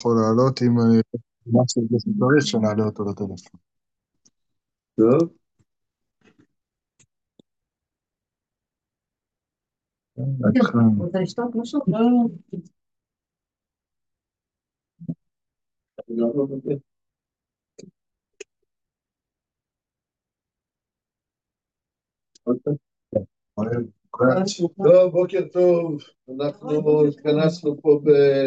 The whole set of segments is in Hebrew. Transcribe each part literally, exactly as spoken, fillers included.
יכול לעלות אם משהו שצריך שנעלה אותו לטלפון. טוב. רוצה לשתות משהו? טוב, בוקר טוב, אנחנו התכנסנו פה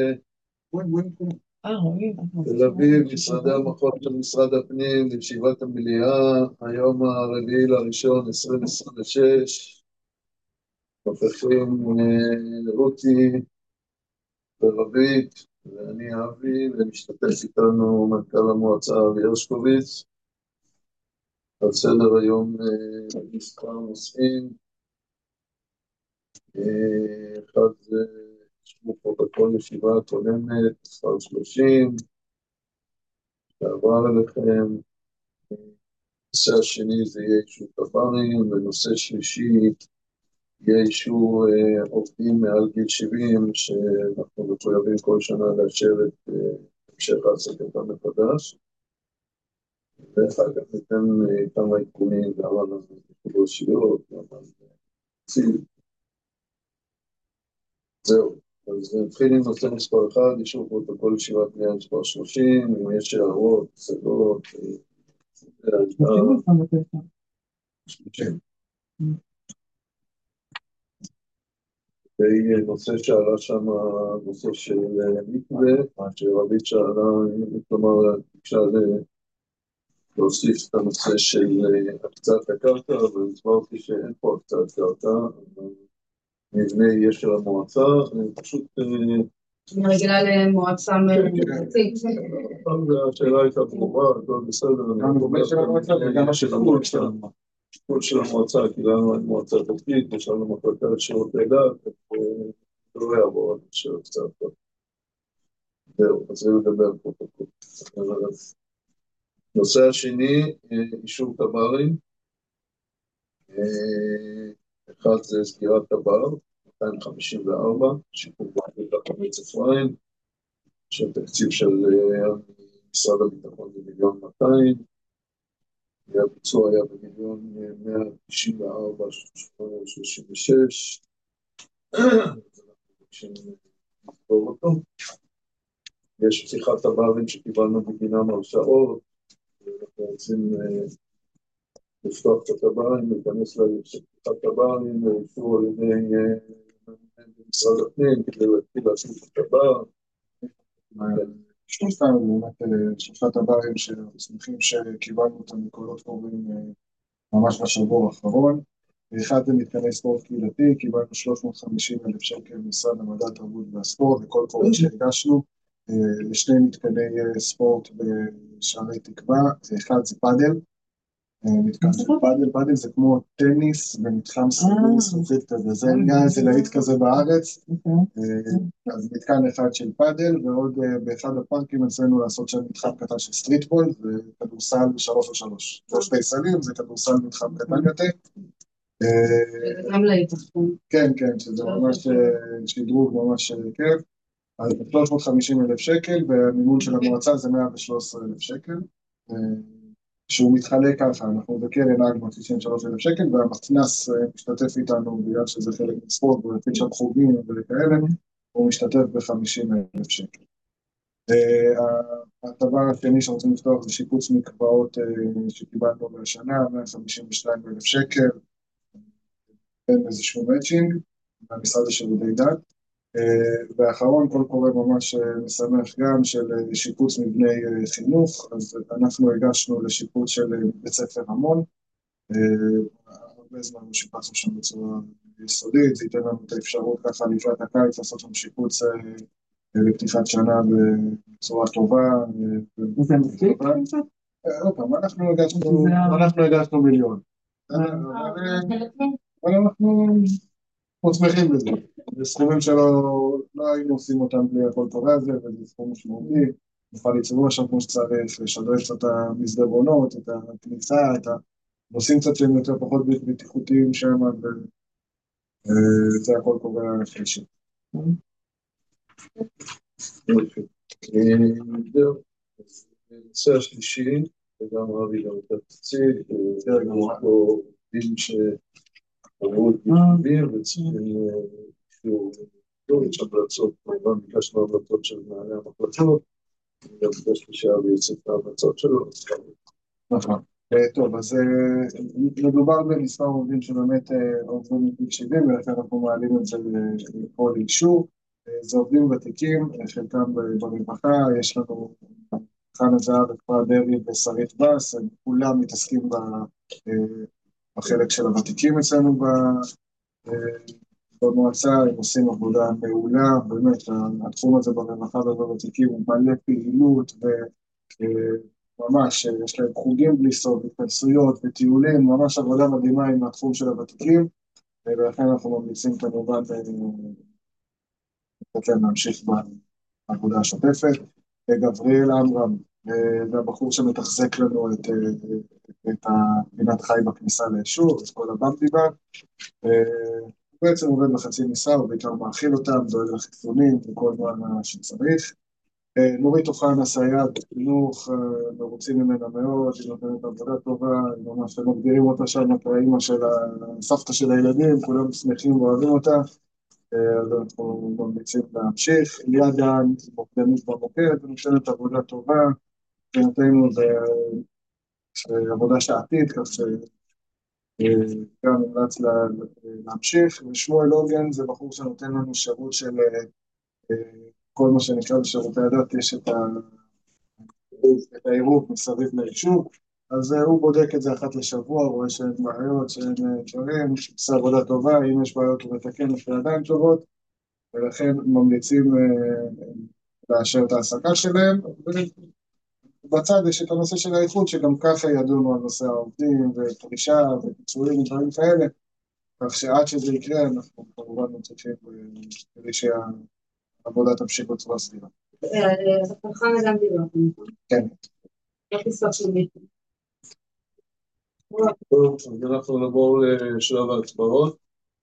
בתל אביב, משרדי המחוז של משרד הפנים, לישיבת המליאה, היום הרביעי לראשון עשרים עשרים ושש, נוכחים רותי ורבית ואני אבי, ומשתתף איתנו מנכ"ל המועצה אבי הרשקוביץ. על סדר היום מספר נושאים, אחד זה שמו פרוטוקול ישיבה קודמת, מספר שלושים, שעבר אליכם. נושא השני זה יהיה אישור תב"רים, ונושא שלישי יהיה אישור עובדים מעל גיל שבעים, שאנחנו מחויבים כל שנה לאשר את המשך העסקתם מחדש. ואחר כך ניתן כמה עדכונים גם על השירות, גם על ציוד. זהו, אז נתחיל עם נושא מספר אחד, אישור פרוטוקול ישיבת מליאה מספר שלושים, אם יש הערות, השגות, נושא שעלה שם, נושא של מקווה, שרבית שאלה, כלומר, ביקשה להוסיף את הנושא של הקצאת הקרקע, והסברתי שאין פה הקצאת קרקע, מבנה יהיה של המועצה, פשוט... אני רגילה למועצה מרצית. השאלה הייתה ברורה, הכל בסדר, אני אומר גם של המועצה, כל של המועצה, כי לנו אין מועצה תפקיד, יש לנו מחלקה לשירותי דת, ולא יעבור על שאלות קצת. זהו, אז זה לגבי הפרוטוקול. נושא השני, אישור תב"רים. אחד זה סגירת תב"ר, מאתיים חמישים וארבע, שיפור בחלקת חמץ אפרים, של תקציב של משרד הביטחון במיליון מאתיים, והביצוע היה במיליון מאה תשעים וארבע שלושים ושש, אז אנחנו מבקשים לסגור אותו. יש פתיחת תב"רים שקיבלנו בגינם הרשאות, ואנחנו רוצים לפתוח את התב"רים, להיכנס לפתיחת תב"רים, ואישור על ידי משרד הפנים, כדי להתחיל להשיג את התב"ר. שלושתם, באמת, שלושת תב"רים שאנחנו שמחים שקיבלנו אותם מקולות קוראים ממש בשבוע האחרון. אחד זה מתקני ספורט קהילתי, קיבלנו שלוש מאות וחמישים אלף שקל משרד המדע, התרבות והספורט, וכל קורא שהגשנו לשני מתקני ספורט בשערי תקווה. אחד זה פאדל, מתקן של פאדל, פאדל זה כמו טניס במתחם סגור, זכוכית כזה, זה נהיה איזה להיט כזה בארץ, אז מתקן אחד של פאדל, ועוד באחד הפארקים אצלנו לעשות שם מתחם קטן של סטריטבול, זה כדורסל שלוש על שלוש, זה שתי סלים, זה כדורסל מתחם קטן יותר. גם להיט אחרון. כן, כן, שזה ממש שדרוג ממש כיף, אז שלוש מאות וחמישים אלף שקל, והמימון של המועצה זה מאה ושלוש עשרה אלף שקל, שהוא מתחלק ככה, אנחנו בקרן אגמא תשעים ושלושה אלף שקל, והמתנ"ס משתתף איתנו בגלל שזה חלק מספורט, הוא יפיל שם חוגים וכאלה, הוא משתתף ב-חמישים אלף שקל. הדבר השני שרוצים לפתוח זה שיפוץ מקוואות שקיבלנו בשנה, מאה חמישים ושניים אלף שקל, בין איזשהו מאצ'ינג, במשרד לשירותי דת. ואחרון, כל קורא ממש משמח גם של שיפוץ מבני חינוך, אז אנחנו הגשנו לשיפוץ של בית ספר המון, הרבה זמן שיפצנו שם בצורה יסודית, זה ייתן לנו את האפשרות ככה לקראת הקיץ, לעשות שם שיפוץ לפתיחת שנה בצורה טובה. זה מספיק? עוד פעם, אנחנו הגשנו מיליון. אבל אנחנו שמחים בזה. זה סכומים שלא לא היינו עושים אותם בלי הכל קורא הזה, וזה סכום משמעותי. נוכל ליצור שם כמו שצריך, לשדרג קצת המסדרונות, את הכניסה, את הנושאים קצת שהם יותר פחות בטיחותיים שם, וזה הכל קורא חלשי. זהו. הנושא השלישי, וגם רבי גם את התקציב, יש פה עובדים שעברו את מתחילים וצריכים אישור, יש המלצות, כמובן ביקשנו המלצות של מנהלי המחלקות, גם ביקשנו שאבי יוצא את ההמלצות שלו. נכון. טוב, אז מדובר במספר עובדים שבאמת עובדים מגיל שבעים, ולכן אנחנו מעלים את זה לכל אישור. זה עובדים ותיקים, חלקם ברווחה, יש לנו חנה זהב, אפרת דרעי ושרית בס, הם כולם מתעסקים בחלק של הוותיקים אצלנו במועצה, הם עושים עבודה מעולה, באמת התחום הזה ברווחה ובוותיקים הוא מלא פעילות וממש יש להם חוגים בלי סוף, התכנסויות וטיולים, ממש עבודה מדהימה עם התחום של הוותיקים, ולכן אנחנו ממליצים כמובן לתת להם להמשיך בעבודה השוטפת. גבריאל עמרם, זה הבחור שמתחזק לנו את, את הפינת חי בכניסה ליישוב, את כל הבמביבה. הוא בעצם עובד בחצי משרה, הוא בעיקר מאכיל אותם, דואג לחיסונים וכל מה שצריך. נורית אוחנה סייעת בחינוך, מרוצים ממנה מאוד, היא נותנת עבודה טובה, היא ממש מגדירים אותה שם, האמא של הסבתא של הילדים, כולם שמחים ואוהבים אותה. אז אנחנו ממליצים להמשיך. ליד דן, מוקדנית במוקד, נותנת עבודה טובה, מבחינתנו זה עבודה שעתית, כך שגם נמלץ להמשיך. ושמואל עוגן זה בחור שנותן לנו שירות של כל מה שנקרא בשירותי הדת, יש את העירוב מסביב ליישוב, אז הוא בודק את זה אחת לשבוע, רואה שאין בעיות, שאין דברים, עושה עבודה טובה, אם יש בעיות הוא מתקן את הידיים טובות, ולכן ממליצים לאשר את ההעסקה שלהם. ובצד יש את הנושא של האיכות, שגם ככה ידונו על נושא העובדים ופרישה ופיצויים ודברים כאלה, כך שעד שזה יקרה אנחנו כמובן צריכים כדי שהעבודה תמשיך בצורה סבירה. אז הפרחן אדם דיבר, כן. איך תסלח של מישהו? טוב, אז אנחנו נעבור לשלב ההצבעות.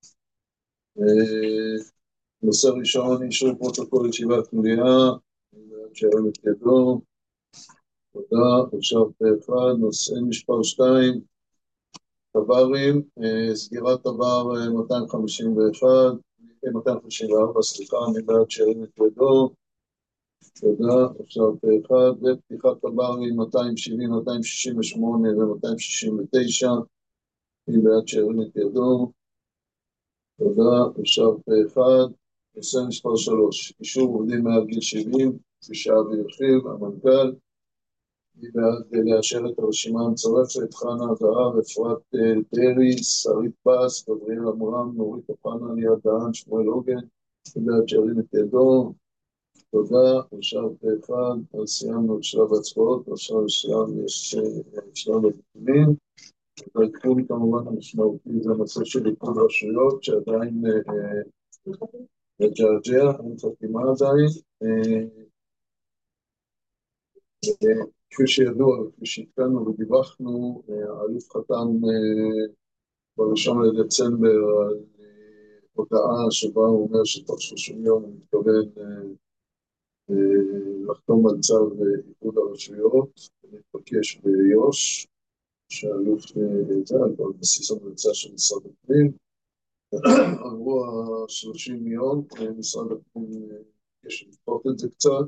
נושא ראשון, אישור פרוטוקול ישיבת מליאה, שירים את ידו. תודה, עכשיו אחד, נושא מספר שתיים, תברים, סגירת תבר מאתיים חמישים ואחת, מאתיים חמישים וארבע, סליחה, מבעד שירים את ידו. תודה, עכשיו אחד, ופתיחת תברים מאתיים שבעים, מאתיים שישים ושמונה ו-מאתיים שישים ותשע, מבעד שירים את ידו. תודה, עכשיו אחד, נושא מספר שלוש, אישור עובדים מעל גיל שבעים, כפי שאבי הרחיב, המנכ"ל. אני בעד לאשר את הרשימה המצורפת, חנה זהב, אפרת דרעי, שרית בס, גבריאל עמרם, נורית אוחנה, ליאת דהן, שמואל עוגן. אני בעד שירים את ידו. תודה, עכשיו אחד, אז סיימנו את שלב ההצבעות, עכשיו יש שלב הנתונים. והעדכון כמובן המשמעותי זה הנושא של עדכון רשויות, שעדיין בג'עג'ע, אין חתימה עדיין. כפי שידוע, כפי שהתקנו ודיווחנו, האלוף חתם בראשון לדצמבר על הודעה שבה הוא אומר שתוך שלושים יום הוא מתכוון לחתום על צו איחוד הרשויות, להתבקש ביו"ש, שהאלוף זה על בסיס המלצה של משרד הפנים. עברו ה-שלושים יום, משרד הפנים יש לפתוח את זה קצת,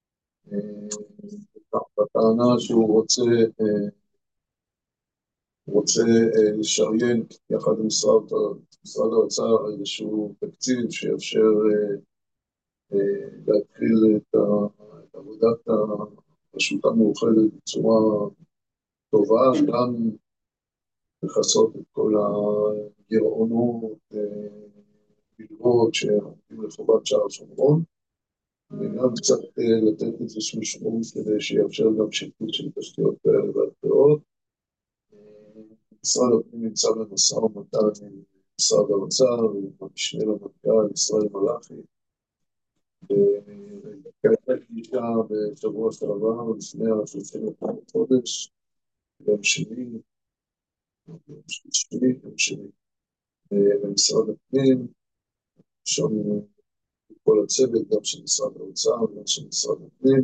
בטענה שהוא רוצה, רוצה לשריין יחד עם משרד, משרד האוצר איזשהו תקציב שיאפשר להתחיל את עבודת הרשות המאוחדת בצורה טובה, גם לחסות את כל הגירעונות, בלבות שעומדים לחובת שער שומרון, וגם קצת לתת איזשהו משמעות כדי שיאפשר גם שיפוט של תשתיות כאלה ואחרות. משרד הפנים נמצא במשא ומתן עם משרד האוצר, עם המשנה למנכ"ל ישראל מלאכי, וכעת פגישה בשבוע שעבר לפני השלושים לחודש, יום שני, יום שני, יום שני, במשרד הפנים, שם כל הצוות, גם של משרד האוצר, גם של משרד הפנים.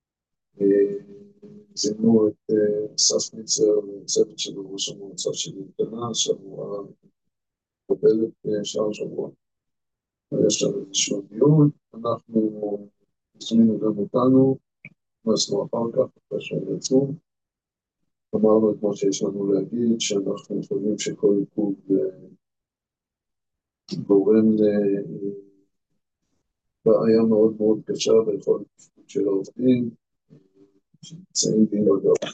זימנו את אסף ניצר, צוות של ראש המועצה של אלקנה, שאמורה לקבל את שאר השבוע. יש לנו איזשהו דיון, אנחנו הזמינו גם אותנו, נכנסנו אחר כך, אחרי שהם יצאו. אמרנו את מה שיש לנו להגיד, שאנחנו חושבים שכל עיכוב גורם לבעיה מאוד מאוד קשה ביכולת של העובדים, שנמצאים בין אגב,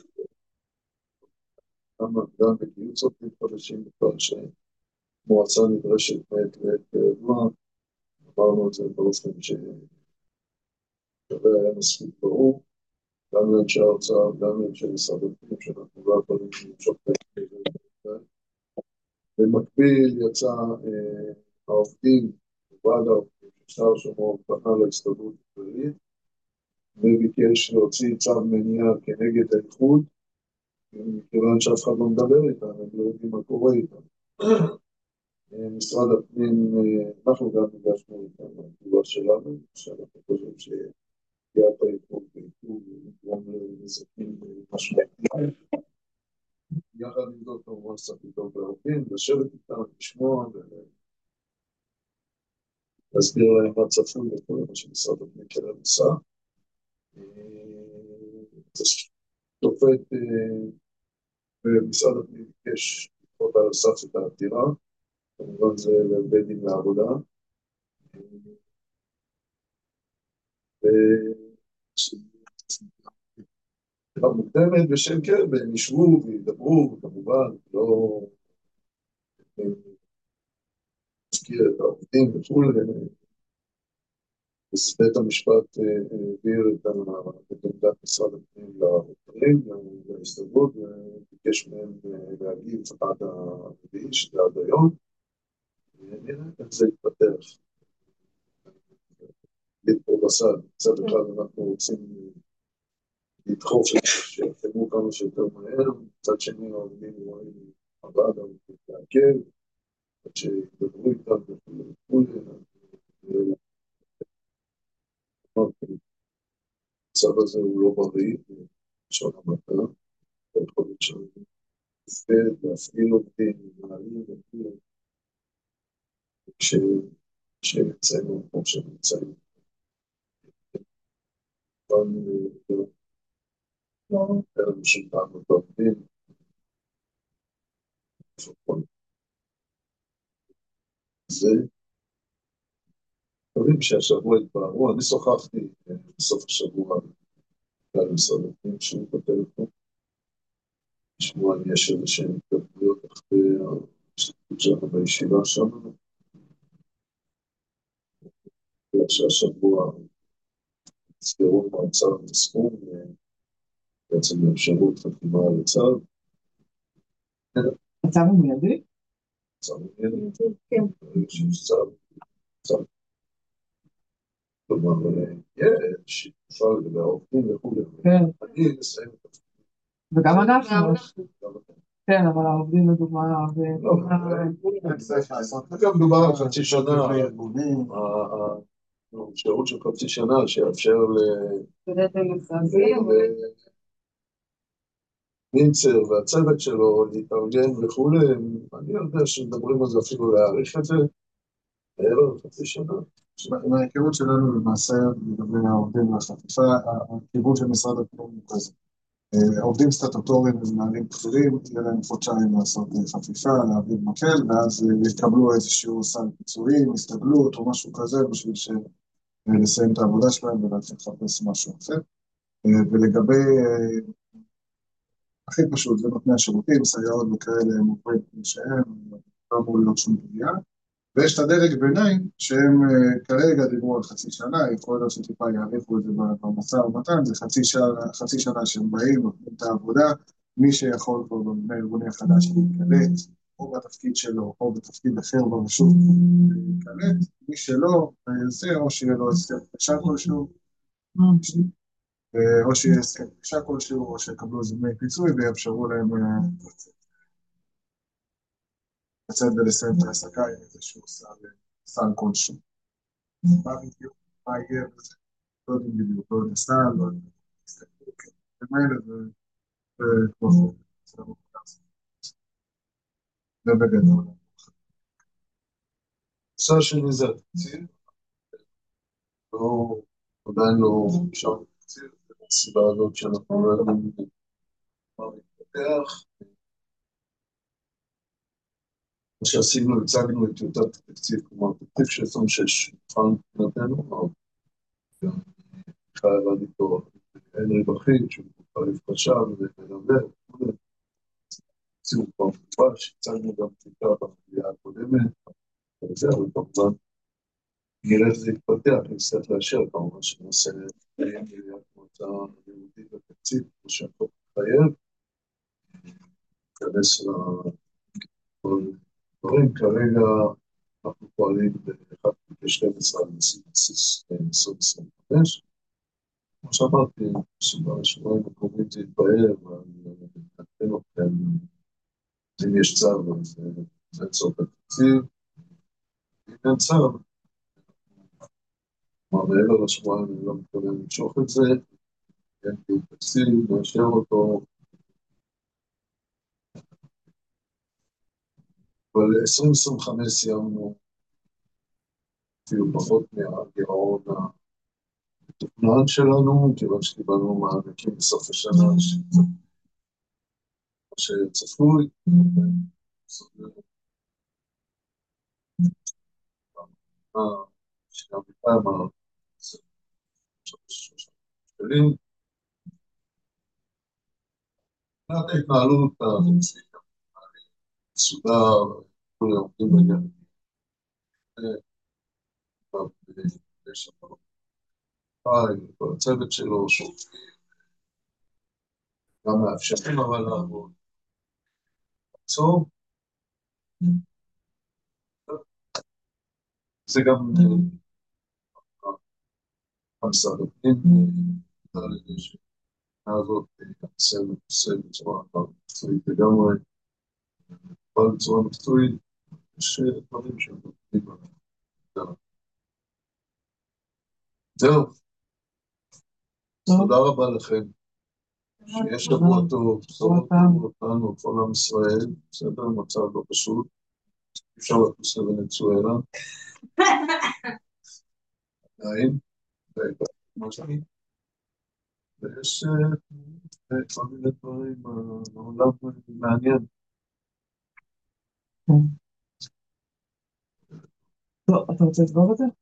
גם בגיוס עובדים חדשים, בכלל שמועצה נדרשת מעת לעת כידוע, אמרנו את זה באופן ששווה היה מספיק ברור, גם לאנשי האוצר, גם לאנשי משרד הפנים, שאנחנו לא יכולים למשוך את זה. במקביל יצא אה, העובדים, ועד העובדים, ששר שמור פנה להסתדרות הכללית, וביקש להוציא צו מניעה כנגד האיחוד, מכיוון שאף אחד לא מדבר איתם, הם לא יודעים מה קורה איתם. משרד הפנים, אנחנו גם הגשנו איתם בתגובה שלנו, שאנחנו חושבים שפגיעת האיחוד באיחוד יגרום לנזקים משמעותיים. יחד עם זאת, כמובן צריך לדאוג לעובדים, לשבת איתם, לשמוע ולהסביר להם מה צפוי וכל מה שמשרד הפנים כלל עושה. שופט במשרד הפנים ביקש לדחות על הסף את העתירה, כמובן זה לבית דין לעבודה. ועתירה מוקדמת בשם כן, והם ישבו וידברו, כמובן, לא נזכיר את העובדים וכו'. בית המשפט העביר את עמדת משרד הפנים לעותרים, להסתדרות, וביקש מהם להגיב עד הרביעי, שזה עד היום. נראה איך זה יתפתח. פה בסד, מצד אחד אנחנו רוצים לדחוף שיחתמו כמה שיותר מהר, מצד שני העובדים רואים הוועד העובדים להקל, עד שידברו איתם וכו'. הצד הזה הוא לא בריא, בשון המטה, יכול להיות שם לפקד, להפעיל עובדים, מנהלים וכו', כשהם נמצאים במקום שהם נמצאים. אין לנו שום פעם את העובדים. זה דברים שהשבוע התפערו, אני שוחחתי בסוף השבוע על משרד הפנים שהוא בטלפון, לשמוע אם יש איזה שהן התקדמויות אחרי ההשתתפות שלנו בישיבה שם, בגלל שהשבוע נסגרו מועצה בסכום, בעצם באפשרות חתימה על הצו. הצו הוא מיידי? צו הוא מיידי? כן. יש צו, צו. כלומר, יש שיתופה לגבי העובדים וכו'. כן. אני אסיים את זה. וגם אנחנו. כן, אבל העובדים לדוגמה... לא, גם מדובר על חצי שנה, שירות של חצי שנה שיאפשר לנינצר והצוות שלו להתארגן וכו'. אני יודע שמדברים על זה אפילו להאריך את זה, בערך חצי שנה. מההיכרות שלנו למעשה לגבי העובדים והחטיפה, הכיוון של משרד הפנים הוא כזה. העובדים סטטוטוריים ומנהלים בכירים, תהיה להם חודשיים לעשות חפיפה, להעביר מקל, ואז יקבלו איזשהו סל פיצויים, הסתגלות או משהו כזה, בשביל לסיים את העבודה שלהם ולהתחיל לחפש משהו אחר. ולגבי, הכי פשוט, זה נותני השירותים, סייעות וכאלה, הם עובדים שהם, לא אמור להיות שום פגיעה. ויש את הדרג ביניים, שהם כרגע דיברו על חצי שנה, יכול להיות שטיפה יעריכו את זה במשא ומתן, זה חצי שנה, חצי שנה שהם באים, נותנים את העבודה, מי שיכול כבר במבנה הארגוני החדש להיקלט, או בתפקיד שלו, או בתפקיד אחר ברשות להיקלט, מי שלא, זה או שיהיה לו הסכם פרישה כלשהו, או שיהיה הסכם פרישה כלשהו, או שיקבלו איזה דמי פיצוי ויאפשרו להם לצאת. לצאת ולסיים את העסקה עם איזשהו סל כלשהו. מה בדיוק, מה יהיה וזה, לא יודעים בדיוק, לא נסע, לא יודעים, הסתכלו, כן, ומאלה זה, זה כמו זה, זה לא מוכנס. זה בגדול. הנושא השני זה התקציב, לא, עדיין לא אפשר תקציב, הסיבה הזאת שאנחנו לא יודעים מה מתפתח. מה שעשינו, הצגנו את טיוטת התקציב, כלומר, תקציב של עשרים ושש, מבחן מבחינתנו, אבל גם מיכאל עבד איתו, אין רווחים, שהוא חליף חשב ומלווה, תקציב כבר מפורש, הצגנו גם טיוטה במליאה הקודמת, וזהו, כמובן, נראה איך זה יתפתח, נצטרך לאשר, כמובן שנעשה מליאת מועצה יהודית בתקציב, כמו שהחוק מחייב, ניכנס לדברים, כרגע אנחנו פועלים ב-אחד חלקי שתים עשרה על בסיס עשרים עשרים וחמש. כמו שאמרתי, בשבועיים הקרובים זה יתבהר, אבל נעדכן אתכם, אם יש צו, אז זה צורך התקציב. אם אין צו, כלומר, מעבר לשבועיים אני לא מתכוון למשוך את זה, אין דיון תקציב, נאשר אותו, אבל עשרים עשרים וחמש סיימנו אפילו פחות מהגירעון המתוכנן שלנו, כיוון שקיבלנו מענקים בסוף השנה, מה שצפוי, שגם בכמה שקלים. מבחינת ההתנהלות מסודר, כולם עובדים בעניין. יש לנו חי, וכל הצוות שלו, שופטים, גם מאפשרים אבל לעבוד. עצור. זה גם המשרד הפנים, על ידי שהשנה הזאת תעשה ונושא בצורה מקצועית לגמרי, אבל בצורה מקצועית יש דברים שהם נותנים עליהם. זהו. תודה רבה לכם. שיהיה שבוע טוב, בשורות טובות לנו, כל עם ישראל, בסדר, מצב לא פשוט, אפשר לטוס לוונצואלה. עדיין, ויש כל מיני דברים, העולם מעניין. טוב, אתה רוצה לסגור את זה?